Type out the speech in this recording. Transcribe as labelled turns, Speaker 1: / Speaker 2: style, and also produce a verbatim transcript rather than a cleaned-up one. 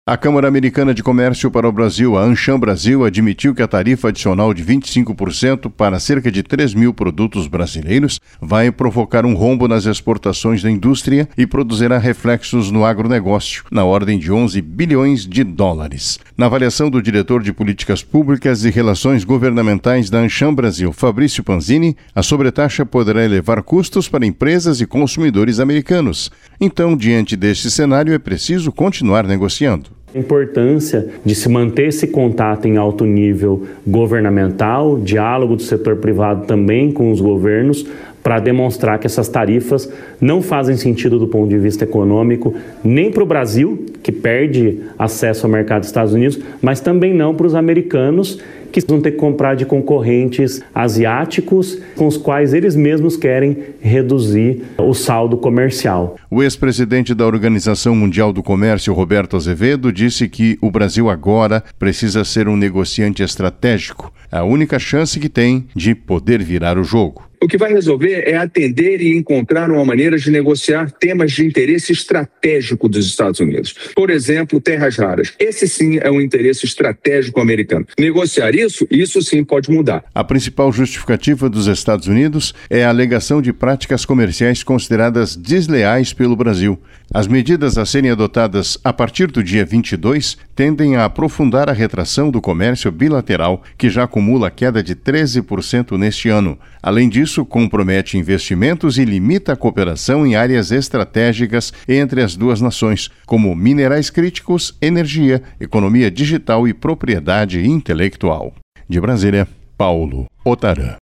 Speaker 1: A Câmara Americana de Comércio para o Brasil, a Ancham Brasil, admitiu que a tarifa adicional de vinte e cinco por cento para cerca de três mil produtos brasileiros vai provocar um rombo nas exportações da indústria e produzirá reflexos no agronegócio, na ordem de onze bilhões de dólares. Na avaliação do diretor de Políticas Públicas e Relações Governamentais da Ancham Brasil, Fabrício Panzini, a sobretaxa poderá elevar custos para empresas e consumidores americanos. Então, diante deste cenário, é preciso continuar negociando.
Speaker 2: A importância de se manter esse contato em alto nível governamental, diálogo do setor privado também com os governos, para demonstrar que essas tarifas não fazem sentido do ponto de vista econômico, nem para o Brasil, que perde acesso ao mercado dos Estados Unidos, mas também não para os americanos, que vão ter que comprar de concorrentes asiáticos, com os quais eles mesmos querem reduzir o saldo comercial.
Speaker 1: O ex-presidente da Organização Mundial do Comércio, Roberto Azevedo, disse que o Brasil agora precisa ser um negociante estratégico, a única chance que tem de poder virar o jogo.
Speaker 3: O que vai resolver é atender e encontrar uma maneira de negociar temas de interesse estratégico dos Estados Unidos. Por exemplo, terras raras. Esse sim é um interesse estratégico americano. Negociar isso, isso sim pode mudar.
Speaker 1: A principal justificativa dos Estados Unidos é a alegação de práticas comerciais consideradas desleais pelo Brasil. As medidas a serem adotadas a partir do dia vinte e dois tendem a aprofundar a retração do comércio bilateral, que já acumula queda de treze por cento neste ano. Além disso, compromete investimentos e limita a cooperação em áreas estratégicas entre as duas nações, como minerais críticos, energia, economia digital e propriedade intelectual. De Brasília, Paulo Otarã.